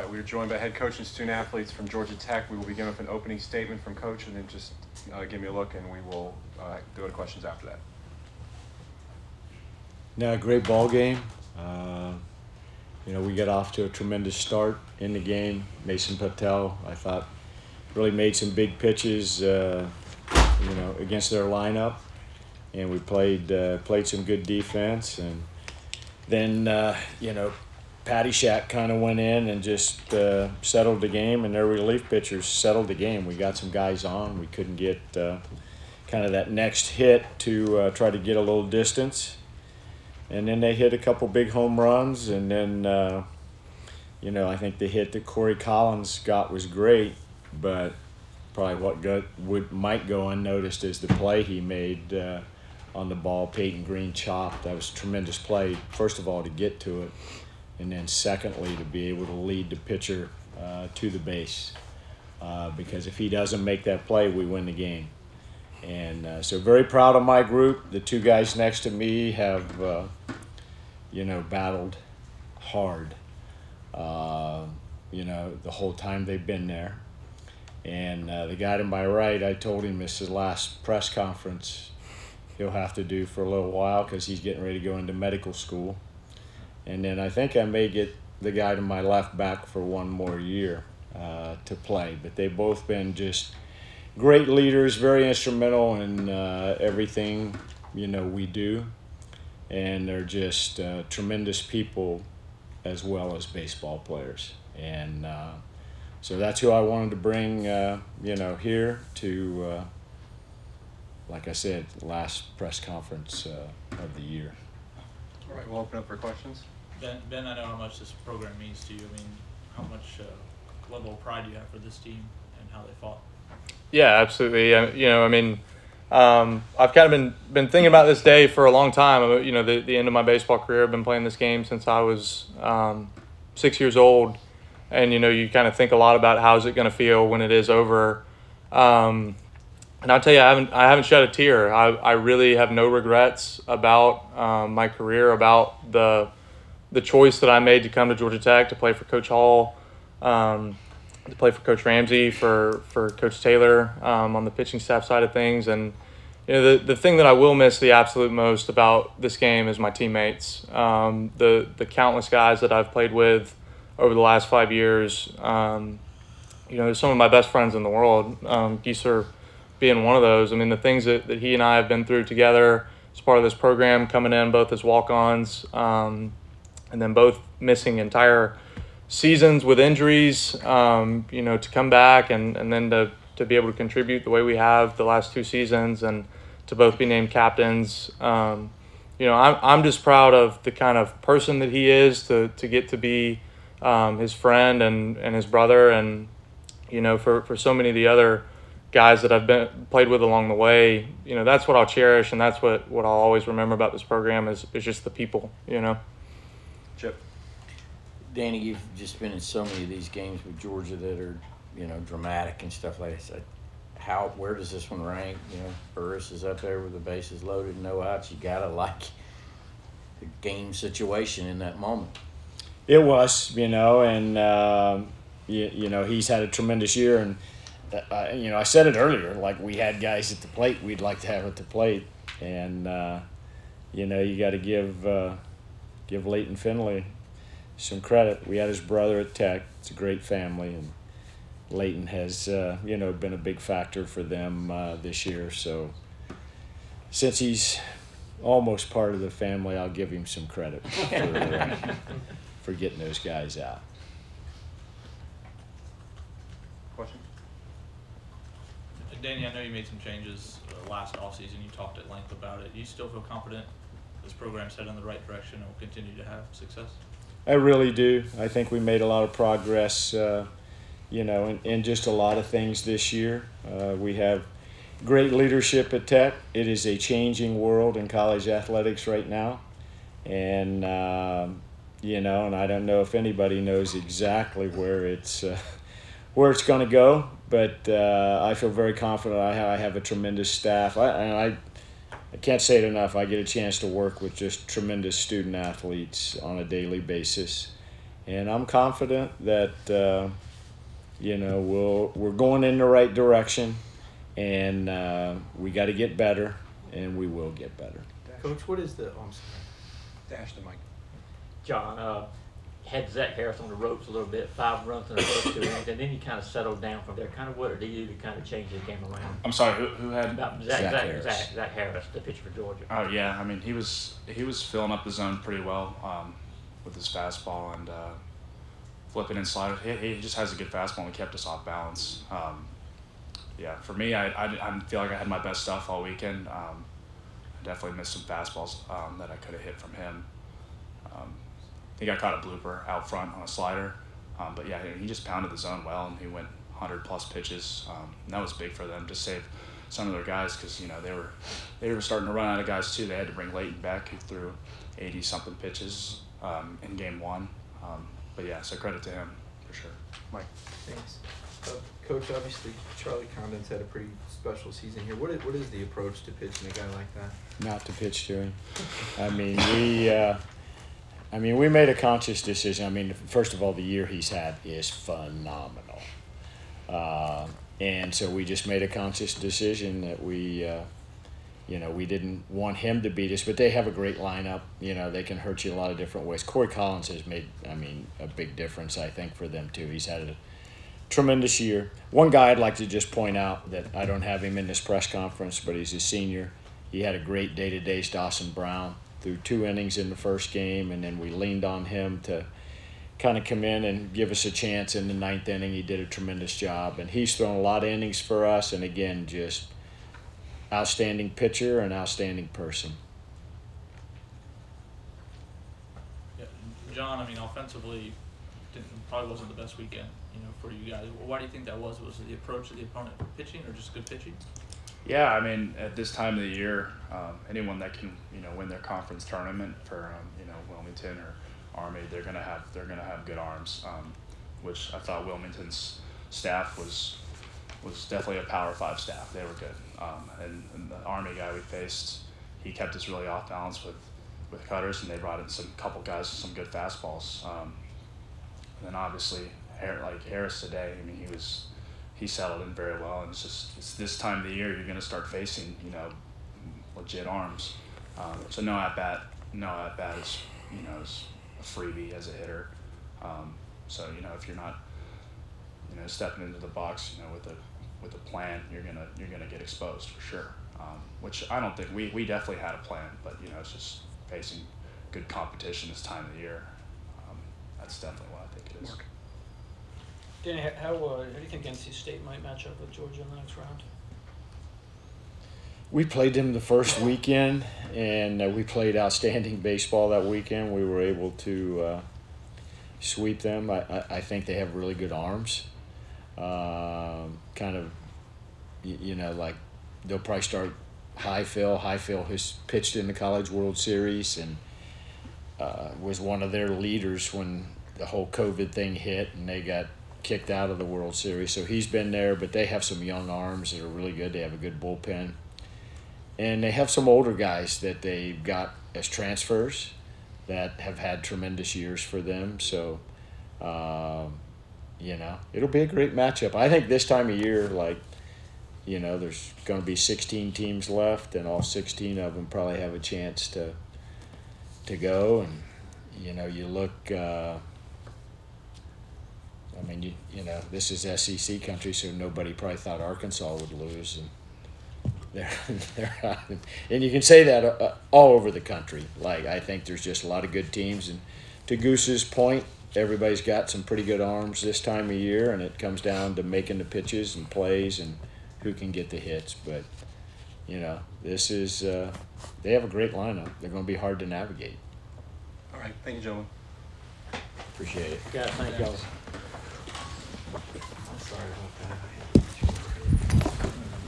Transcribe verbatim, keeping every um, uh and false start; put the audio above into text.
we are joined by head coach and student athletes from Georgia Tech. We will begin with an opening statement from Coach, and then just uh, give me a look, and we will uh, go to questions after that. No, great ball game. Uh, you know, we got off to a tremendous start in the game. Mason Patel, I thought, really made some big pitches, uh, you know, against their lineup, and we played uh, played some good defense. And then, uh, you know, Patty Shack kind of went in and just uh, settled the game, and their relief pitchers settled the game. We got some guys on. We couldn't get uh, kind of that next hit to uh, try to get a little distance. And then they hit a couple big home runs, and then, uh, you know, I think the hit that Corey Collins got was great, but probably what go, would might go unnoticed is the play he made uh, on the ball. Peyton Green chopped. That was a tremendous play, first of all, to get to it, and then secondly, to be able to lead the pitcher uh, to the base. Uh, because if he doesn't make that play, we win the game. And uh, so very proud of my group. The two guys next to me have, uh, you know, battled hard, uh, you know, the whole time they've been there. And uh, the guy to my right, I told him this is his last press conference he'll have to do for a little while because he's getting ready to go into medical school. And then I think I may get the guy to my left back for one more year uh, to play. But they've both been just great leaders, very instrumental in uh, everything, you know, we do. And they're just uh, tremendous people as well as baseball players. And uh, so that's who I wanted to bring, uh, you know, here to, uh, like I said, last press conference uh, of the year. All right, we'll open up for questions. Ben, Ben, I know how much this program means to you. I mean, how much uh, level of pride do you have for this team and how they fought? Yeah, absolutely. Uh, you know, I mean, um, I've kind of been been thinking about this day for a long time. You know, the, the end of my baseball career, I've been playing this game since I was um, six years old. And, you know, you kind of think a lot about how's it going to feel when it is over. Um, and I'll tell you, I haven't I haven't shed a tear. I, I really have no regrets about um, my career, about the the choice that I made to come to Georgia Tech to play for Coach Hall, um, to play for Coach Ramsey, for, for Coach Taylor um, on the pitching staff side of things. And, you know, the, the thing that I will miss the absolute most about this game is my teammates, um, the, the countless guys that I've played with over the last five years. Um, you know, some of my best friends in the world, um, Gieser being one of those. I mean, the things that, that he and I have been through together as part of this program, coming in both as walk-ons, um, and then both missing entire seasons with injuries, um, you know, to come back and, and then to, to be able to contribute the way we have the last two seasons and to both be named captains. Um, you know, I'm, I'm just proud of the kind of person that he is to, to get to be um, his friend and, and his brother. And, you know, for, for so many of the other guys that I've been played with along the way, you know, that's what I'll cherish. And that's what, what I'll always remember about this program is, is just the people, you know. Chip. Danny, you've just been in so many of these games with Georgia that are, you know, dramatic and stuff like that. How, where does this one rank? You know, Burris is up there with the bases loaded, no outs. You gotta like the game situation in that moment. It was, you know, and uh, you, you know he's had a tremendous year, and uh, you know I said it earlier, like we had guys at the plate we'd like to have at the plate, and uh, you know you got to give. Uh, Give Leighton Finley some credit. We had his brother at Tech. It's a great family, and Leighton has, uh, you know, been a big factor for them uh, this year. So since he's almost part of the family, I'll give him some credit for, uh, for getting those guys out. Question? Danny, I know you made some changes uh, last offseason. You talked at length about it. Do you still feel confident this program's headed in the right direction and will continue to have success? I really do. I think we made a lot of progress, uh, you know, in, in just a lot of things this year. Uh, we have great leadership at Tech. It is a changing world in college athletics right now. And, um, you know, and I don't know if anybody knows exactly where it's uh, where it's going to go, but uh, I feel very confident. I have, I have a tremendous staff. I, and I I can't say it enough. I get a chance to work with just tremendous student athletes on a daily basis. and I'm confident that uh, you know we'll we're going in the right direction, and uh, we got to get better, and we will get better. Coach, what is the? Oh, I'm sorry. Dash the mic. John, uh, had Zach Harris on the ropes a little bit, five runs in the first two innings, and then he kind of settled down from there. Kind of what did he do to kind of change his game around? I'm sorry, who, who had? About Zach, Zach Zach, Harris. Zach, Zach Harris, the pitcher for Georgia. Oh yeah, I mean he was he was filling up the zone pretty well um, with his fastball and uh, flipping and sliding. He, he just has a good fastball and kept us off balance. Um, yeah, for me, I, I, I feel like I had my best stuff all weekend. Um, I definitely missed some fastballs um, that I could have hit from him. Um, I think I caught a blooper out front on a slider, um, but yeah, he just pounded the zone well, and he went one hundred plus pitches. Um, and that was big for them to save some of their guys because you know they were they were starting to run out of guys too. They had to bring Leighton back, who threw eighty something pitches um, in game one. Um, but yeah, so credit to him for sure. Mike. Thanks. Uh, Coach, obviously Charlie Condon's had a pretty special season here. What is, what is the approach to pitching a guy like that? Not to pitch to him. I mean, we. Uh, I mean, we made a conscious decision. I mean, first of all, the year he's had is phenomenal, uh, and so we just made a conscious decision that we, uh, you know, we didn't want him to beat us. But they have a great lineup. You know, they can hurt you a lot of different ways. Corey Collins has made, I mean, a big difference. I think for them too. He's had a tremendous year. One guy I'd like to just point out that I don't have him in this press conference, but he's a senior. He had a great day today. Dawson Brown. Threw two innings in the first game, and then we leaned on him to kind of come in and give us a chance in the ninth inning. He did a tremendous job, and he's thrown a lot of innings for us, and again, just outstanding pitcher and outstanding person. Yeah, John, I mean, offensively, didn't, probably wasn't the best weekend, you know, for you guys. Why do you think that was? Was it the approach of the opponent pitching, or just good pitching? Yeah, I mean, at this time of the year, um, anyone that can, you know, win their conference tournament for, um, you know, Wilmington or Army, they're gonna have they're gonna have good arms, um, which I thought Wilmington's staff was was definitely a Power Five staff. They were good, um, and, and the Army guy we faced, he kept us really off balance with, with cutters, and they brought in some couple guys with some good fastballs. Um, and then obviously, like Harris today, I mean, he was. He settled in very well, and it's just it's this time of the year you're going to start facing you know legit arms. Um, so no at bat, no at bat is you know is a freebie as a hitter. Um, so you know if you're not you know stepping into the box you know with a with a plan, you're gonna you're gonna get exposed for sure. Um, which I don't think we we definitely had a plan, but you know it's just facing good competition this time of the year. Um, that's definitely what I think it is. Mark. Danny, how, uh, how do you think N C State might match up with Georgia in the next round? We played them the first weekend, and uh, we played outstanding baseball that weekend. We were able to uh, sweep them. I, I, I think they have really good arms. Um, kind of, you, you know, like they'll probably start Highfill. Highfill has pitched in the College World Series and uh, was one of their leaders when the whole COVID thing hit and they got kicked out of the World Series. So he's been there, but they have some young arms that are really good. They have a good bullpen. And they have some older guys that they've got as transfers that have had tremendous years for them. So, um, you know, it'll be a great matchup. I think this time of year, like, you know, there's going to be sixteen teams left, and all sixteen of them probably have a chance to to go. And, you know, you look uh, – I mean, you you know, this is S E C country, so nobody probably thought Arkansas would lose, and they're they're out. And you can say that uh, all over the country. Like, I think there's just a lot of good teams, and to Goose's point, everybody's got some pretty good arms this time of year, and it comes down to making the pitches and plays and who can get the hits. But you know, this is uh, they have a great lineup. They're going to be hard to navigate. All right, thank you, gentlemen. Appreciate it. Guys, thank y'all. Sorry about that.